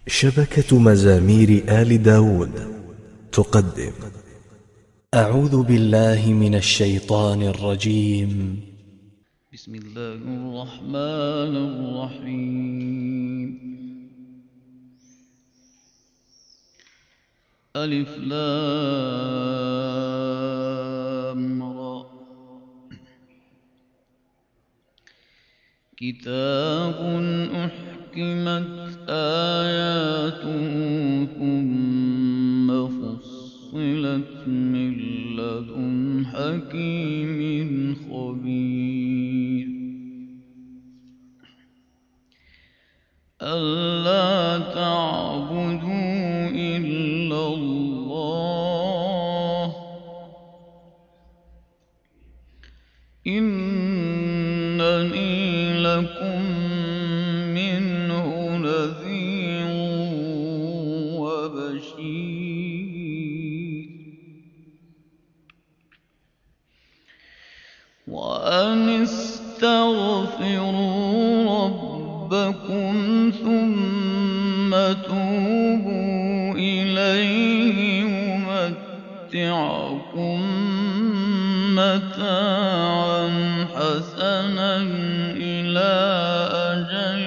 شبكة مزامير آل داود تقدم. أعوذ بالله من الشيطان الرجيم. بسم الله الرحمن الرحيم. ألف لام را. كتاب أحكمت آياته ثم فصلت من لدن حكيم خبير. ألا تعبدوا إلا الله إنني لكم منه نذير وبشير. وأن استغفروا ربكم ثم توبوا إليه يمتعكم متاعا حسنا إلى أجل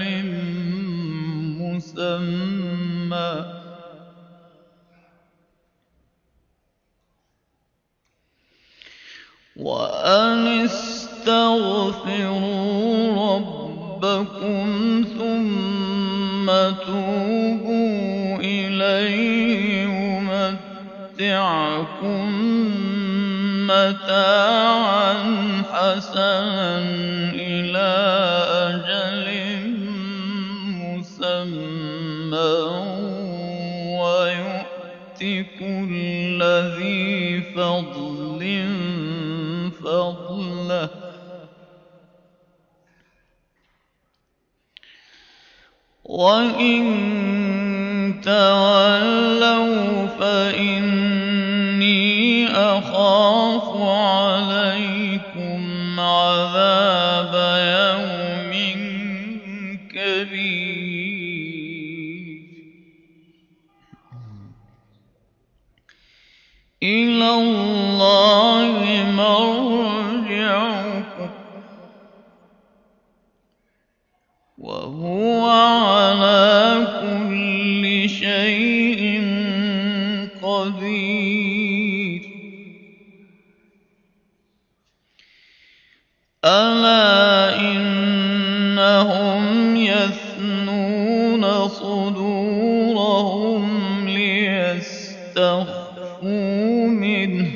مسمى وأن استغفروا ربكم ثم توبوا إليه يمتعكم متاعا حسنا إلى أجل مسمى ويؤت كل ذي فضل فضله وإن تولوا فإني أخاف عليكم عذاب يوم كبير. إلى الله مرجعكم وهو على كل شيء قدير. ألا إنهم يثنون صدورهم ليستخفوا منه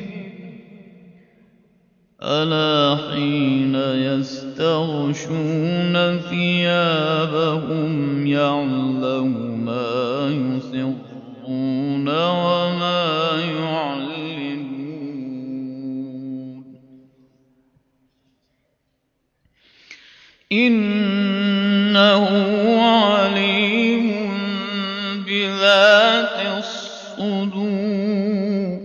ألا حين يستغشون ثيابهم يعلم ما يسرون وما يعلنون إنه عليم بذات الصدور.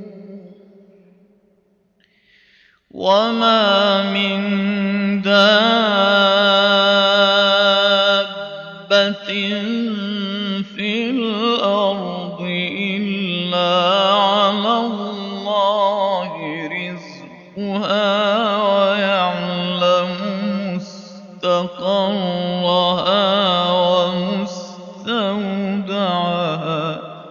وما من دابة في الأرض إلا على الله رزقها ويعلم مستقرها ومستودعها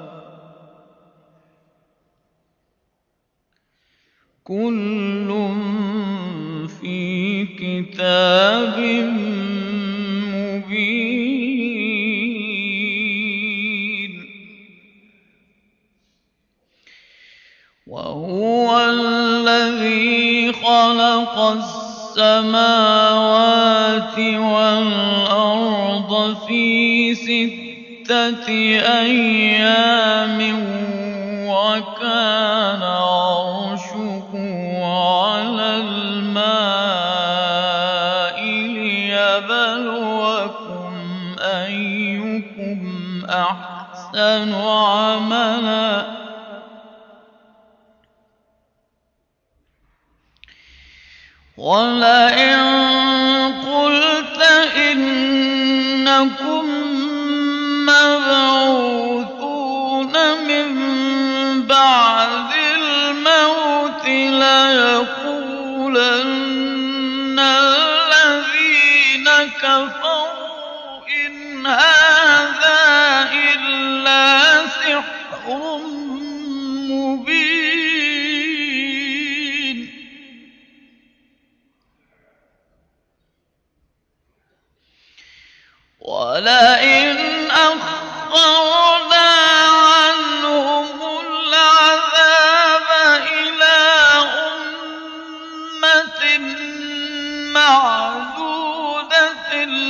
كل في كتاب مبين. وهو الذي خلق السماوات والأرض في 6 أيام وكان عرشه على الماء ليبلوكم أيكم أحسن عملا ولئن قلت إنكم مبعوثون أخرنا عنهم العذاب إلى أمة معدودة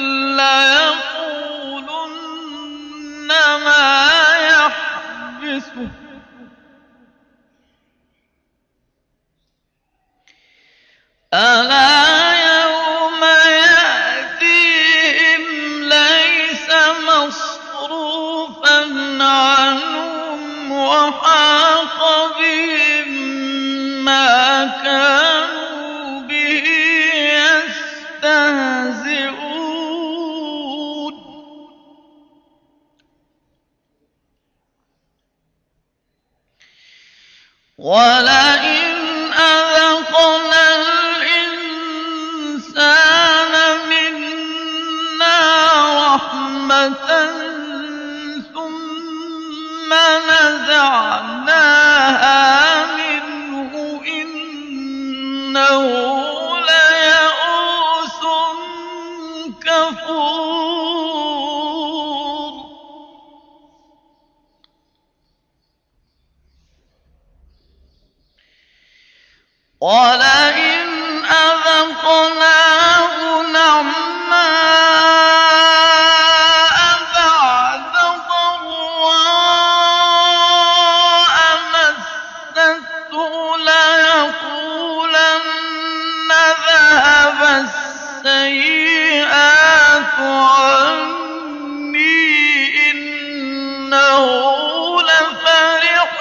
ليقولن ما يحبسه ألا يوم يأتيهم ليس مصروفا عنهم وحاق بهم ما كانوا به يستهزئون ولئن أذقنا الإنسان منا رحمة ثم نزعناها منه إنه ليئوس كفور ولئن أذقناه نعماء بعد ضراء مسته ليقولن ذهب السيئات عني إنه لفرح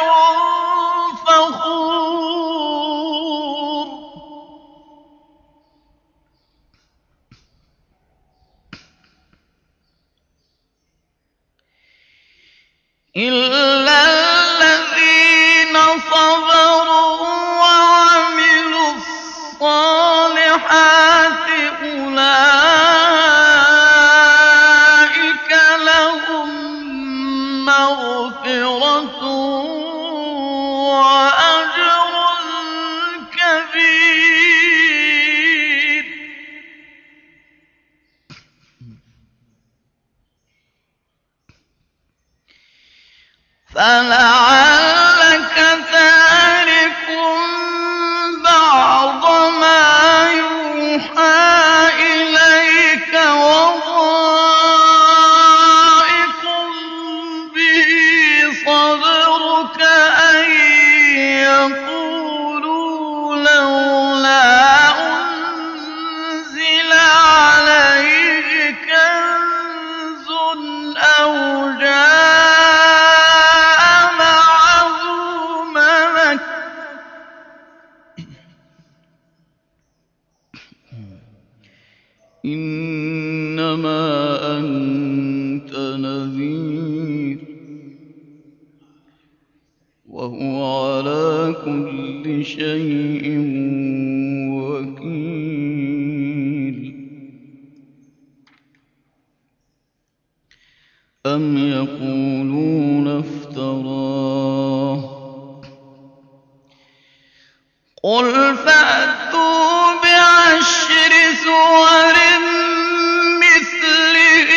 فخور إلا الذين صبروا وعملوا الصالحات أولئك لهم مغفرة وأجر كبير فلعلك تارك بعض ما يوحى إليك وضائق به صدرك أن يقولوا لولا أنزل عليه كنز أو جاء معه ملك إنما أنت نذير وهو على كل شيء وكيل أم يقولون افتراه قل فأتوا بعشر سور مثله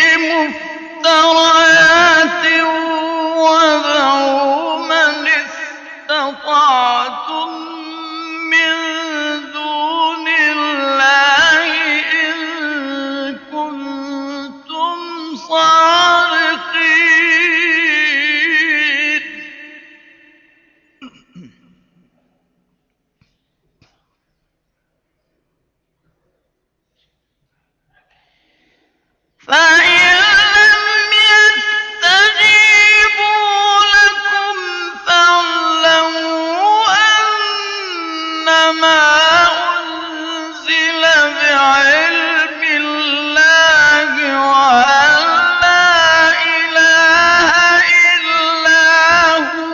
مفتريات وادعوا من استطعتم من دون الله إن كنتم صادقين فإن لم يستجيبوا لكم فاعلموا أنما أنزل بعلم الله وأن لا إله إلا هو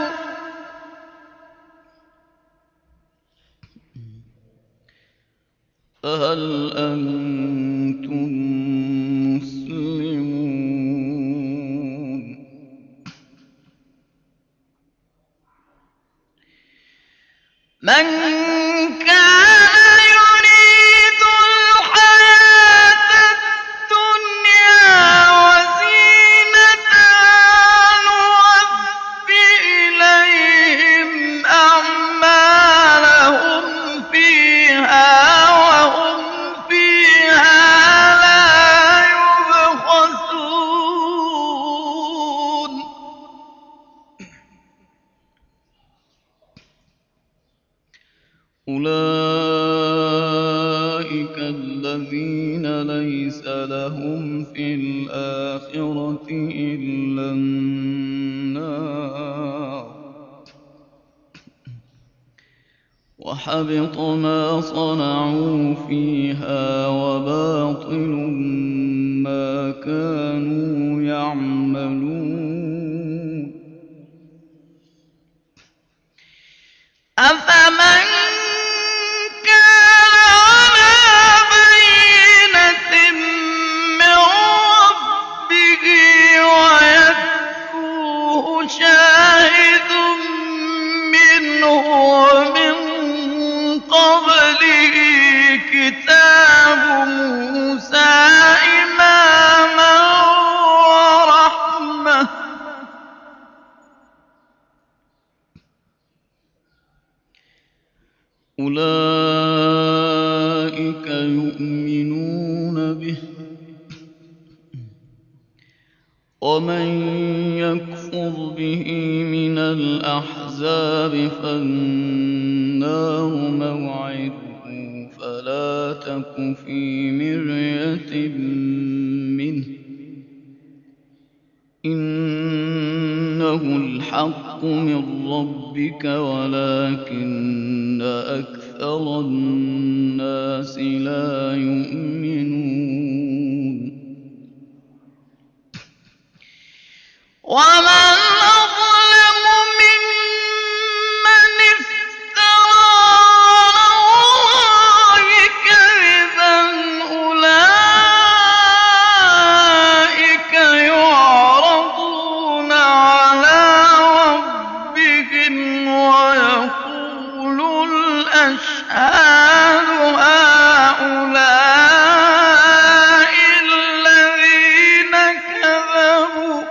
فهل أنتم مسلمون من كان يريد الحياة الدنيا وزينتها أولئك الذين ليس لهم في الآخرة إلا النار وحبط ما صنعوا فيها وباطل ما كانوا يعملون أفمن كان على بينة من ربه ويتلوه شاهد منه ومن قبله كتاب موسى إماما ورحمة أولئك يؤمنون به ومن يكفر به من الأحزاب فالنار موعده فلا تك في مرية منه إنه الحق من ربك ولكن أكثر الناس لا يؤمنون ومن أظلم ممن افترى على الله كذبا أولئك يعرضون على ربهم ويقول الأشهاد هؤلاء الذين كذبوا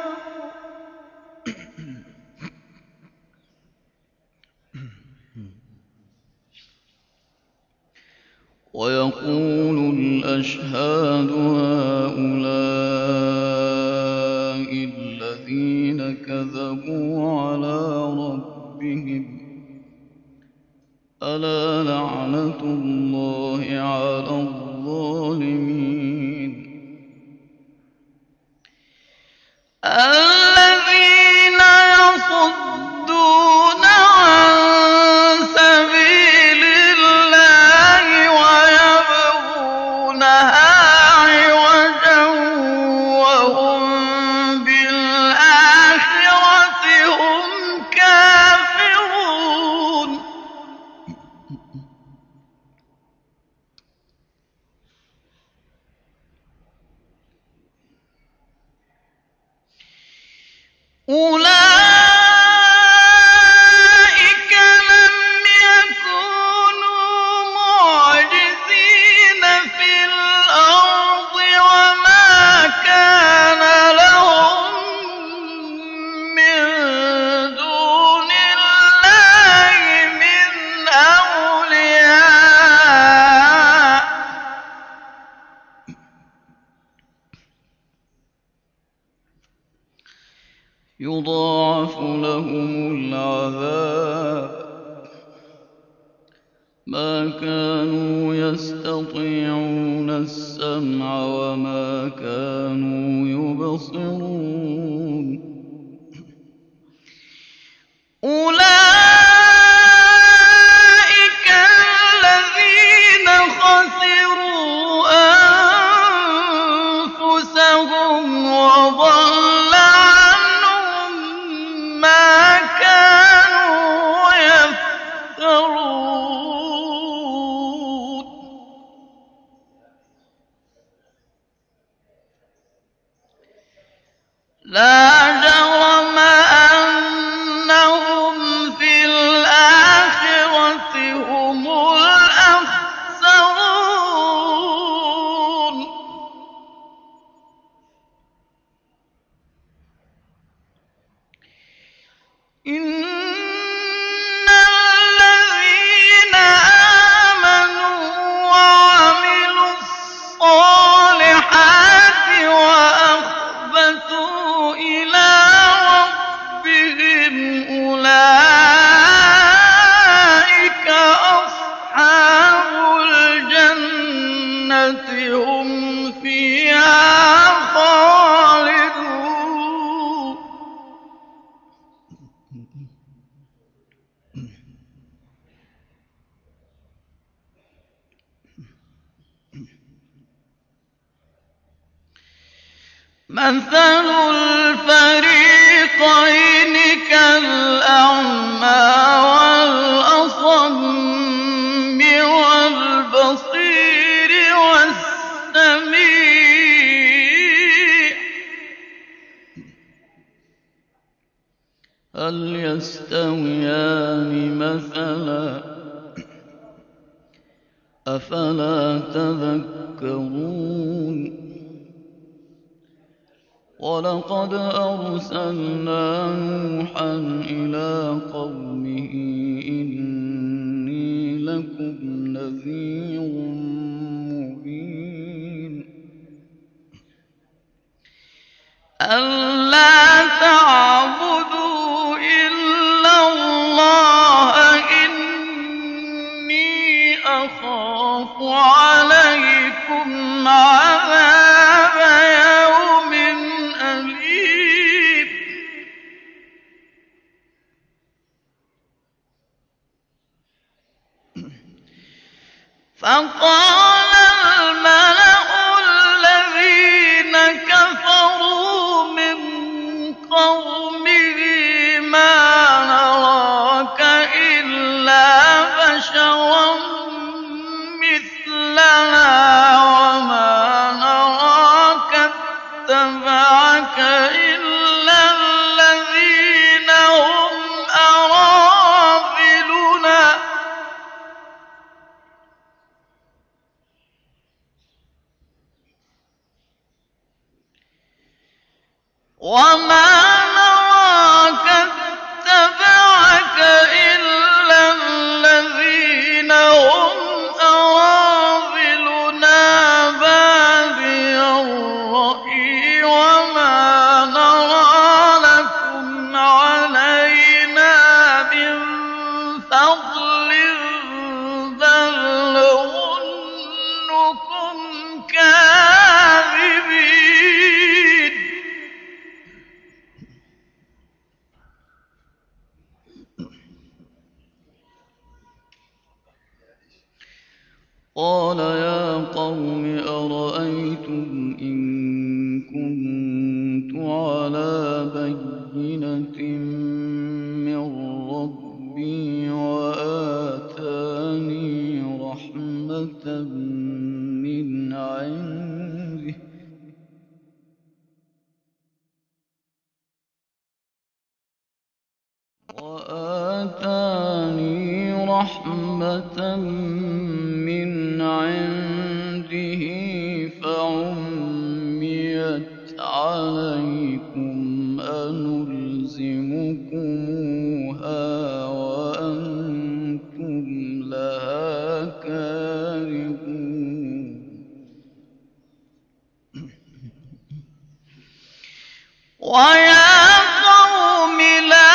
على ربهم ألا لعنة الله على الظالمين الذين يصدون عن سبيل الله ويبغونها عوجا وهم بالآخرة هم كافرون أولئك لم يكونوا معجزين في الأرض وما كان لهم من دون الله من أولياء يضاعف لهم العذاب ما كانوا يستطيعون السمع وما كانوا يبصرون أولئك الذين خسروا أنفسهم وضل عنهم ما كانوا يفترون مثل الفريقين كالأعمى والأصم والبصير والسميع هل يستويان مثلا أفلا تذكرون ولقد أرسلنا نوحا إلى قومه إني لكم نذير مبين ألا تعبدوا إلا الله إني أخاف عليكم عذاب يوم أليم فقال الملأ الذين كفروا من قومه ما نراك إلا بشرا مثلنا وما نراك اتبعك إلا الذين هم أراذلنا وما نراك اتبعك إلا الذين هم أراذلنا بادي الرأي وما نرى لكم علينا من فضل بل نظنكم كاذبين قال يا قوم أرأيتم إن كنت على بينة من ربي وآتاني رحمة من عنده فعميت عليكم أنلزمكموها وأنتم لها كارهون ويا قوم لا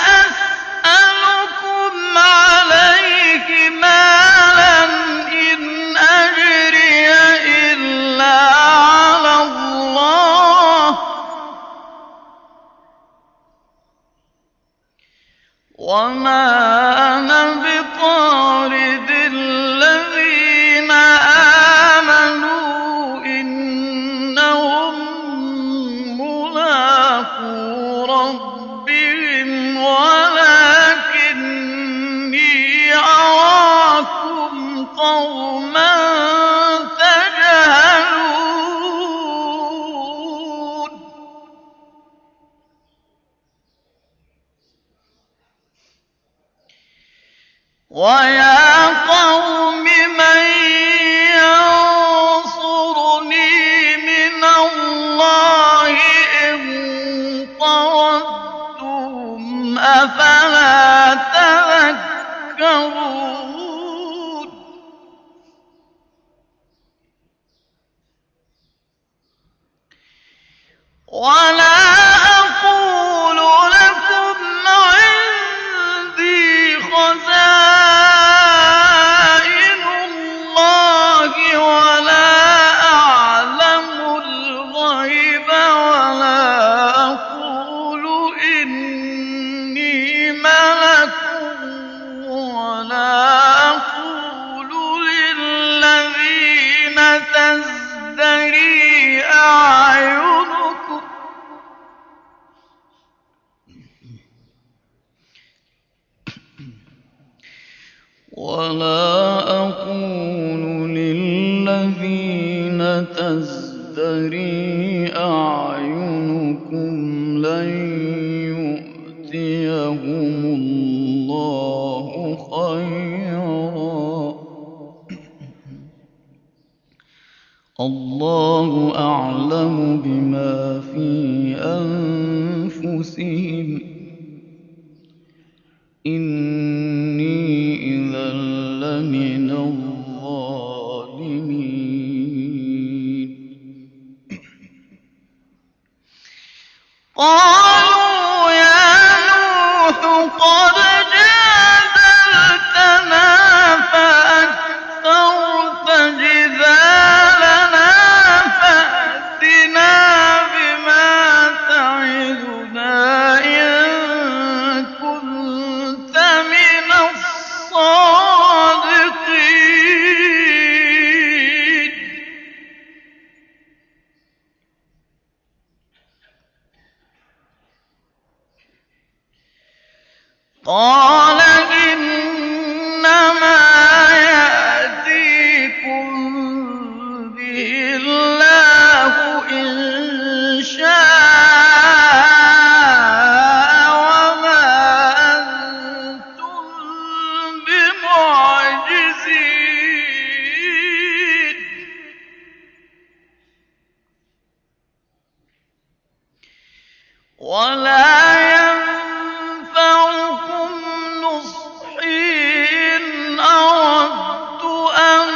أسألكم عليه مالا إن أجري إلا على الله وما أنا بطارد الذين آمنوا إنهم ملاقو ربهم ولكني أراكم قوما تجهلون ويا قوم من ينصرني من الله إن طردتهم أفلا تذكرون ولا أقول لكم عندي خزائن الله ولا أعلم الغيب ولا أقول إني ولا أقول للذين تزدري أعينكم لن يؤتيهم الله خيرا، الله أعلم بما في أنفسهم، إني إذا لمن الظالمين. قالوا يا نوح قد جادلتنا فأكثرت جدالنا فأتنا بما تعدنا إن كنت من الصادقين. قال إنما يأتيكم به الله إن شاء وما أنتم بمعجزين. ولا ينفعكم نصحي إن أردت أن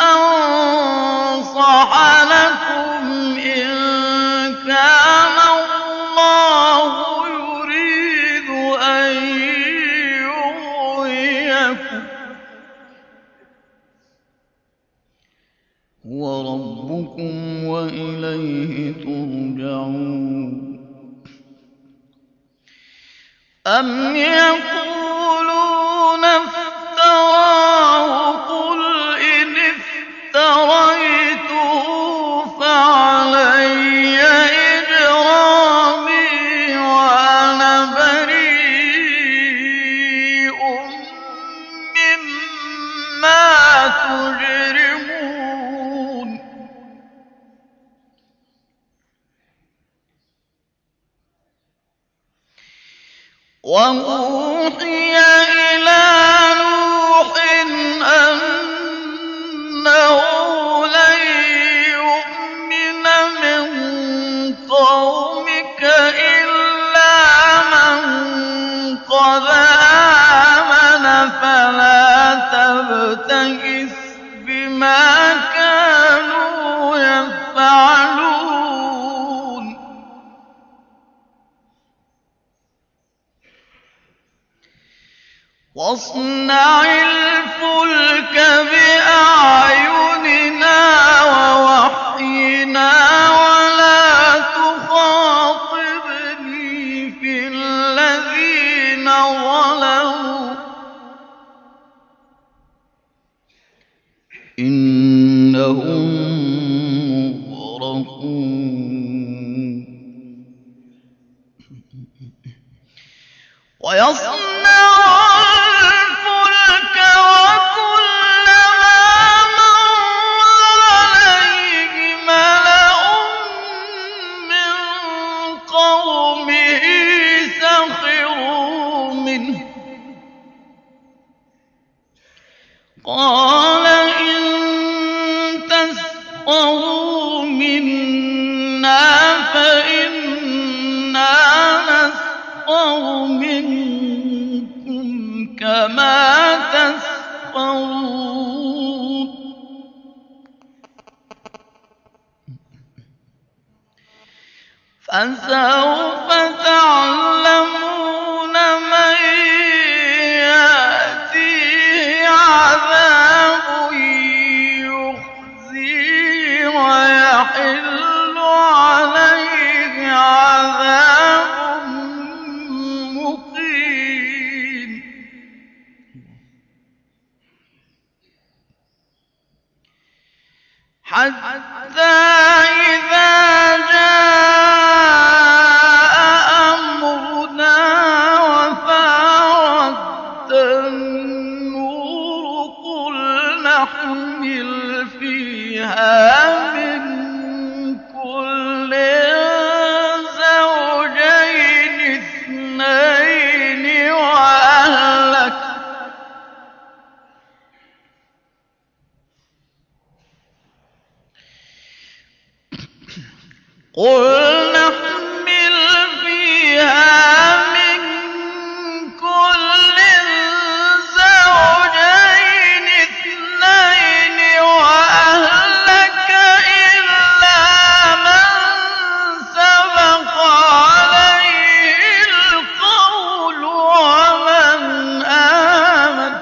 أنصح لكم إن كان الله يريد أن يغويكم، هو ربكم وإليه ترجعون. أم يقولون افتراه قل إن افتريته فعلي إجرامي وأنا بريء مما تجرمون. وأوحي إلى نوح أنه لن يؤمن من قومك إلا من قد آمن فلا تبتئس بما كانوا يفعلون. واصنع الفلك بأعيننا ووحينا ولا تخاطبني في الذين ظلموا إنهم مغرقون. ويصنع الفلك وكلما مر عليه ملأ من قومه سخروا منه قال إن تسخروا منا فإنا نسخر منكم كما تسخرون. فسوف تعلمون من يأتيه عذاب يخزيه ويحل عليه عذاب مقيم. حتى إذا جاء أمرنا قل نحمل فيها من كل زوجين اثنين وأهلك إلا من سبق عليه القول ومن آمن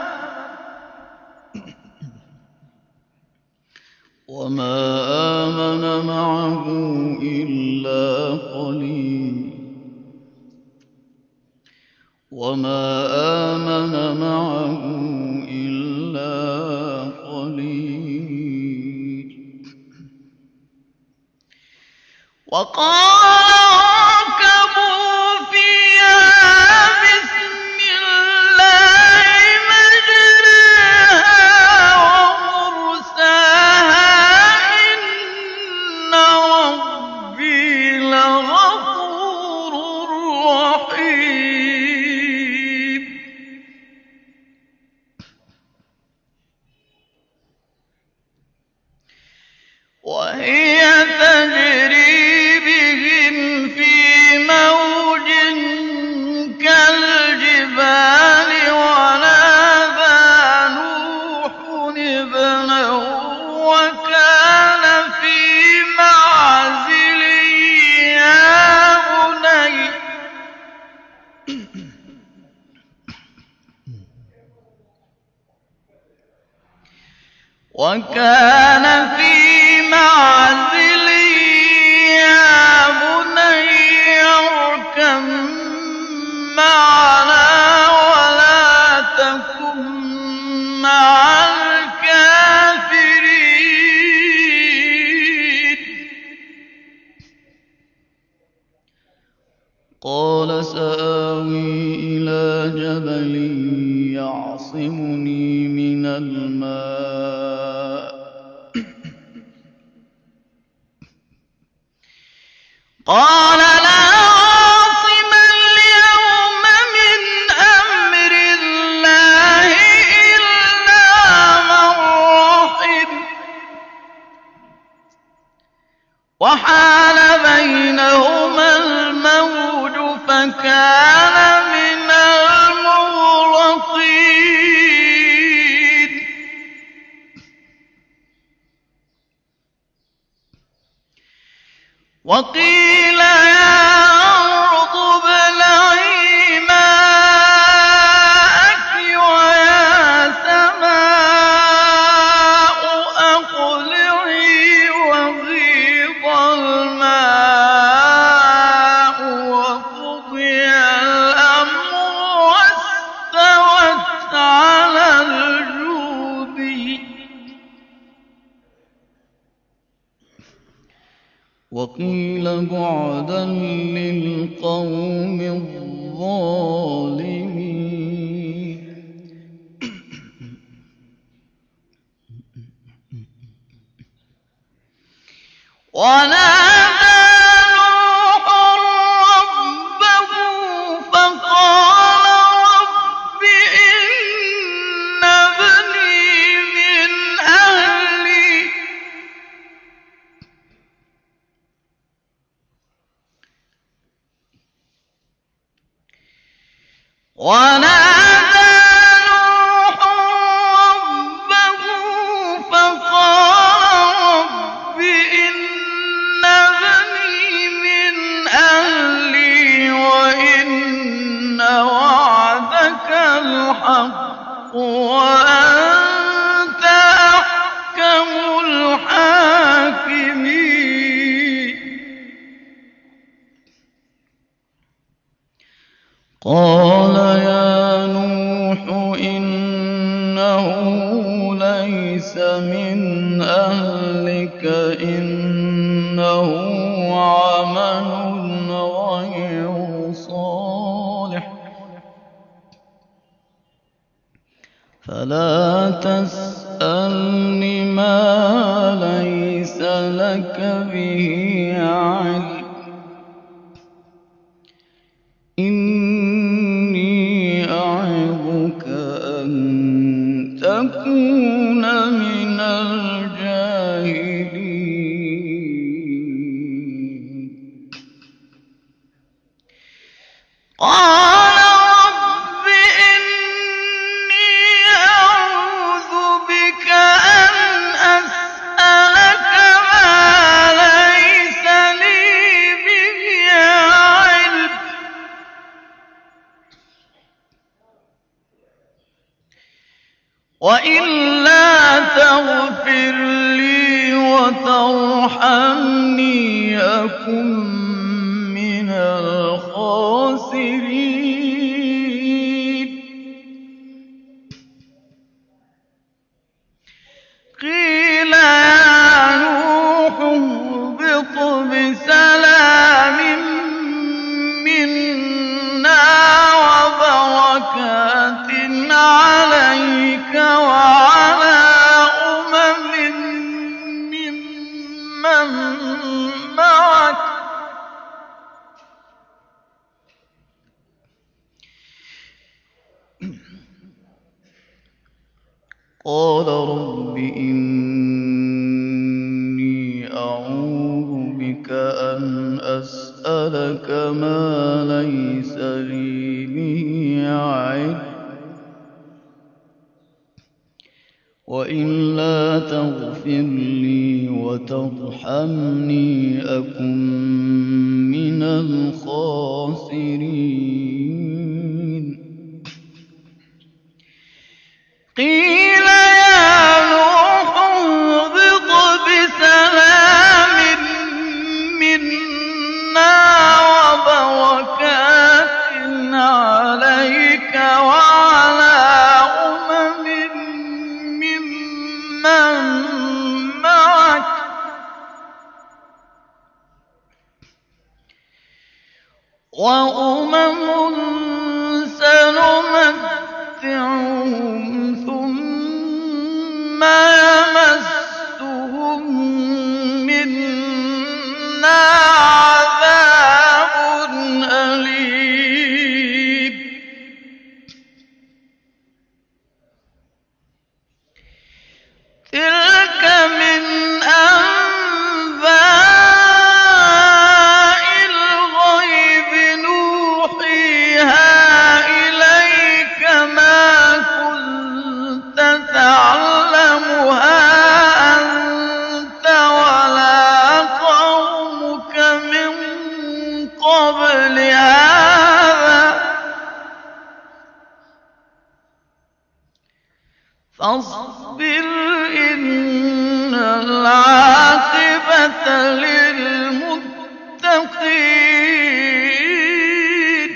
وما آمن معه إلا قليل وقال اركبوا فيها بسم الله مجريها ومرساها إن ربي لغفور رحيم وهي تجري بهم في موج كالجبال ونادى نوح ابنه وكان في معزل يا بني اركب معنا ولا تكن مع الكافرين قال سآوي إلى جبل يعصمني من الماء قال لا عاصم اليوم من أمر الله إلا من رحم وحال بينهما الموج فكان من المغرقين وقيل يا أرض ابلعي ماءك ويا سماء أقلعي وغيض الماء وقضي الأمر واستوت على الجودي وقيل بعدا للقوم الظالمين ونادى نوح ربه فقال رب إن ابني من أهلي ونادى نوح ربه فقال رب إن ابني من أهلي وإن وعدك الحق وأنت أحكم الحاكمين قال يا نوح إنه ليس من أهلك إنه عمل غير صالح فلا تسألني ما ليس لك به علم إني أعظك أن تكون من الجاهلين وإلا تغفر لي وترحمني أكن من الخاسرين. قيل يا نوح اهبط بسلام منا وبركات عليك وعلى ممن معك قال رب إني أعوذ بك أن أسألك ما ليس لي به علم وإلا تغفر لي وترحمني أكن من الخاسرين. قيل يا نوح اهبط بسلام منا وبركات عليك وعلى ممن معك وأمم سنمتعهم ثم يمسهم منا عذاب أليم. تلك من أنباء الغيب نوحيها إليك ما كنت تعلمها أنت ولا قومك من قبل هذا فاصبر إن العاقبة للمتقين.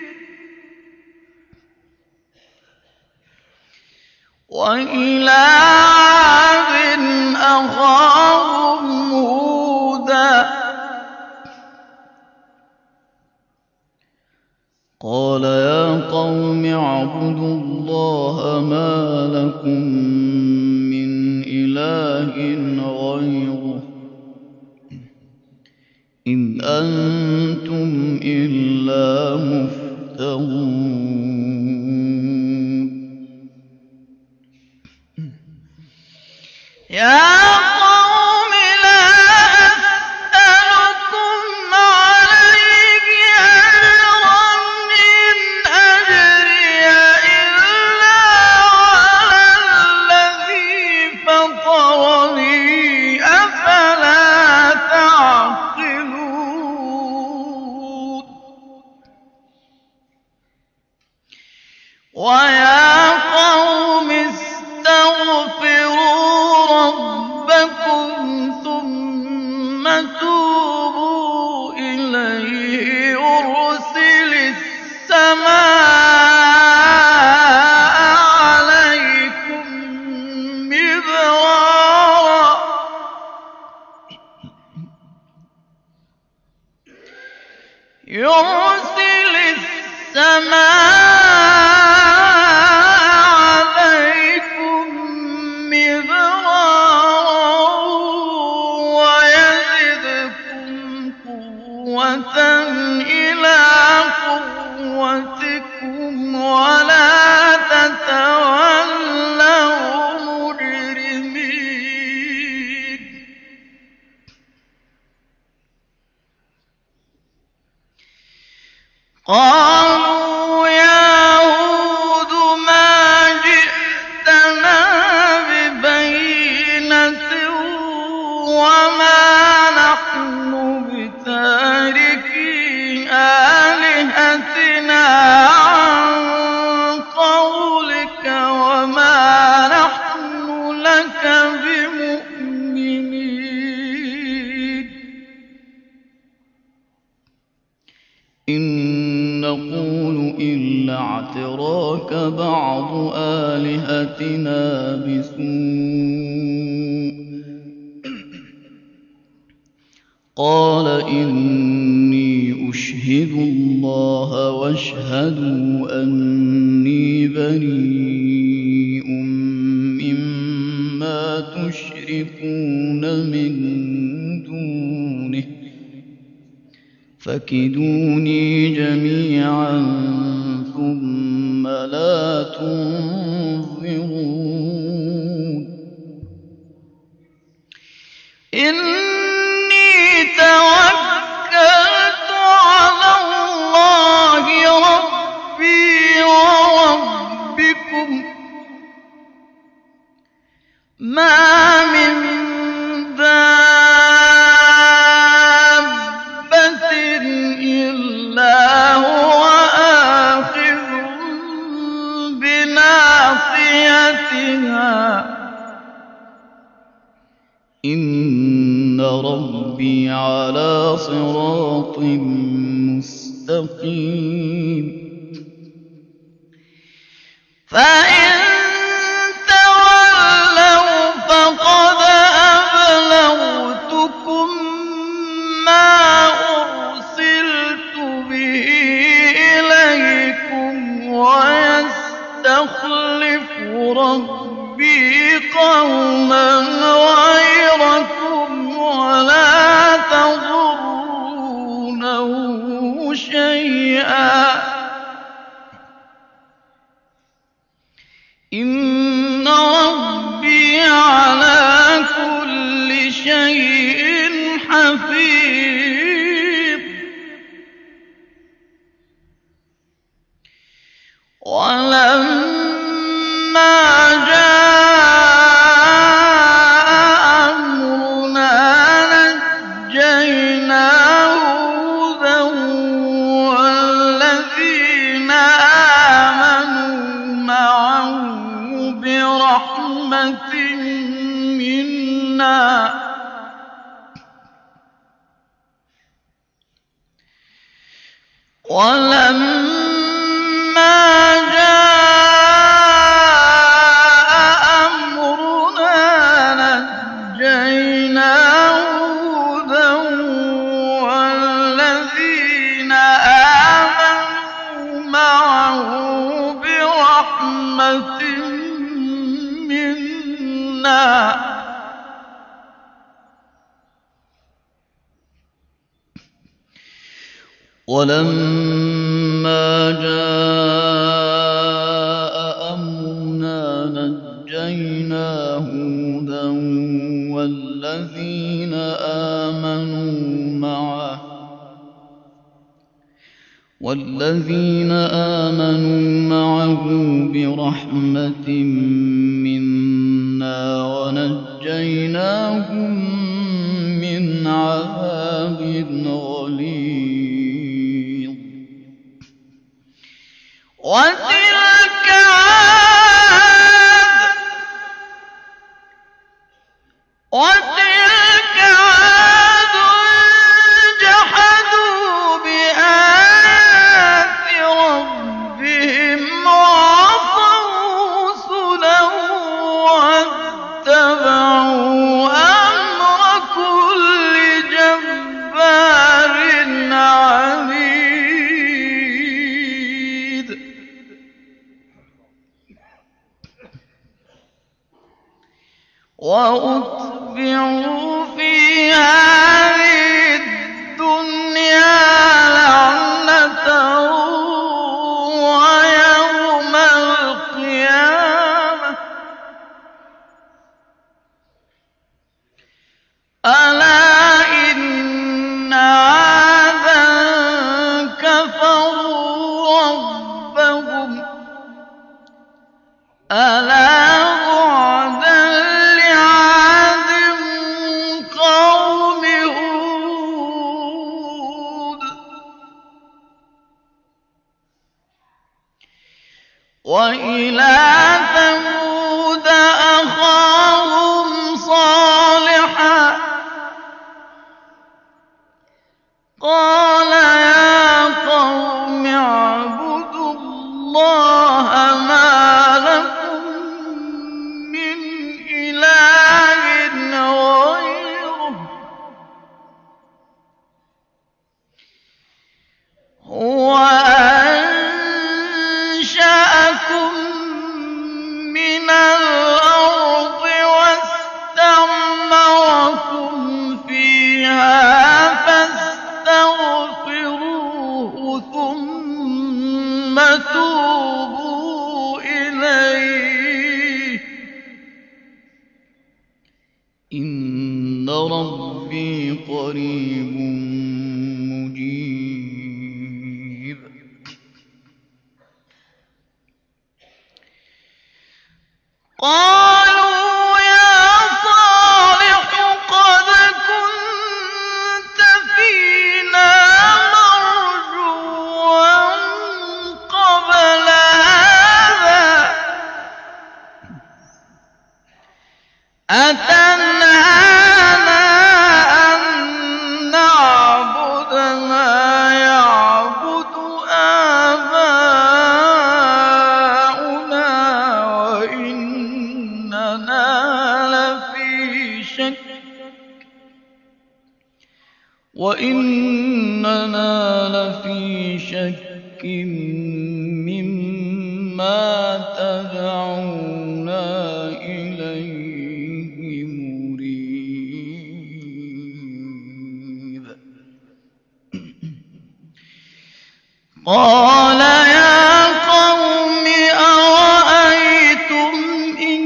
وإلى عاد أخاهم هودا قال يا قوم اعبدوا الله ما لكم من إله غيره إن أنتم إلا مفترون. يا قوم لا أسألكم عليه أجرا إن أجري إلا على الذي فطرني أفلا تعقلون. ويا قوم استغفروا ربكم ثم توبوا إليه يرسل السماء عليكم مدرارا ويزدكم قوة إلى قوتكم ولا تتولوا مجرمين. قالوا يا هود ما جئتنا ببينة وما نحن بتاركي آلهتنا عن إلا اعتراك بعض آلهتنا بسوء قال إني أشهد الله واشهدوا أني بريء مما تشركون من دونه فكيدوني جميعا ثم لا تنظرون إني توكلت على الله ربي وربكم ما من دابة إلا هو آخذ بناصيتها إن ربي على صراط مستقيم فإن تولوا فقد أبلغتكم ما أرسلت به إليكم ويستخلف ربي قوما غيركم ولا تضرونه شيئا إن ربي على كل شيء حفيظ ولما جاء أمرنا نجينا هودا والذين آمنوا معه برحمة منا ولما جاء أمرنا نجينا هودا والذين آمنوا معه برحمة منا ولما جاء أمرنا نجينا هودا والذين آمنوا معه برحمة منا ونجيناهم من عذاب غليظ وتلك عاد جحدوا بآيات ربهم وعصوا رسله واتبعوا أمر كل جبار عنيد وأتبعوا في هذه الدنيا لعنة ويوم القيامة ألا إن عادا كفروا ربهم ألا بعدا لعاد قوم هود وإلى ثمود أخاهم صالحا قال يا قوم اعبدوا قالوا يا صالح قد كنت فينا مرجوا قبل هذا أتنهانا أن نعبد ما يعبد آباؤنا وإننا لفي شك مما تدعونا إليه مريب. قال يا قوم أرأيتم إن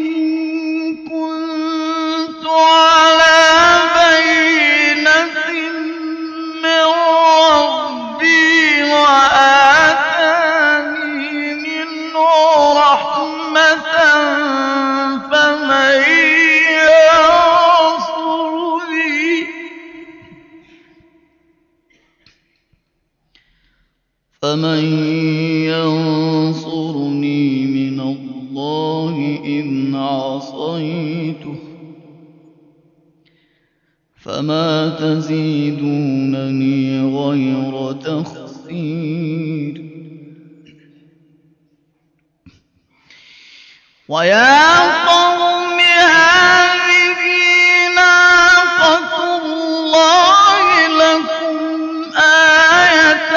كنت على بينة من ربي وآتاني منه رحمة فمن ينصرني من الله إن عصيته فما تزيدونني غير تخسير. ويا قوم هذه ناقة الله لكم آية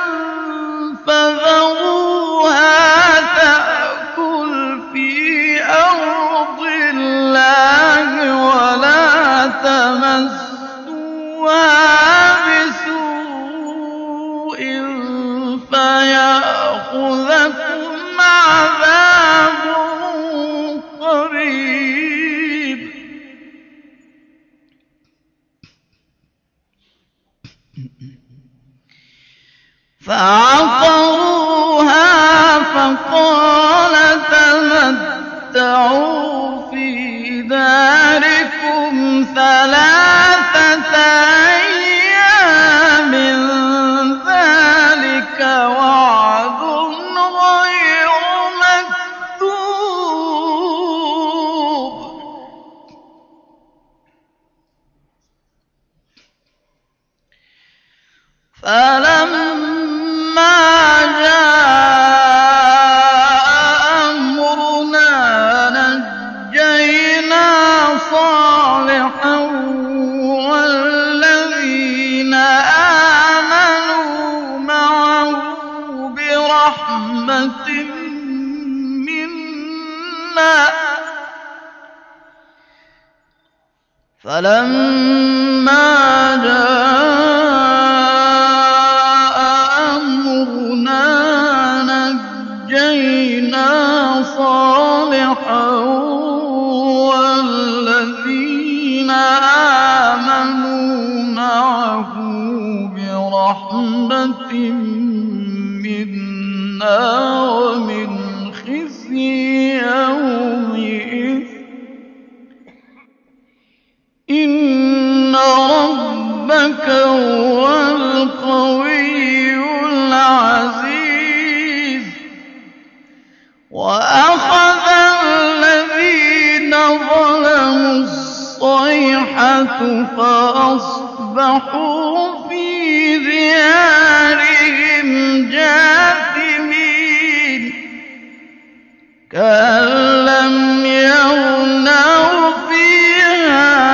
فذروها تأكل في أرض الله ولا تمسوها بسوء فيأخذكم عذاب قريب. فعقروها فقال تمتعوا في داركم 3 أيام ذلك وعد غير مكذوب. فلما جاء أمرنا نجينا صالحا والذين آمنوا معه برحمة منا. فلما جاء أمرنا نجينا صالحا والذين آمنوا معه برحمة منا ومن خزي يومئذ إن ربك هو القوي العزيز. وأخذ الذين ظلموا الصيحة فأصبحوا في ديارهم جاثمين كأن لم يغنوا فيها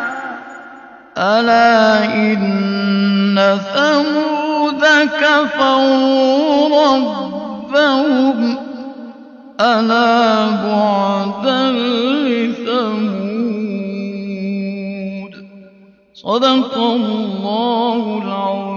ألا إن ثمود كفروا ربهم ألا بعدا لثمود. صدق الله العظيم.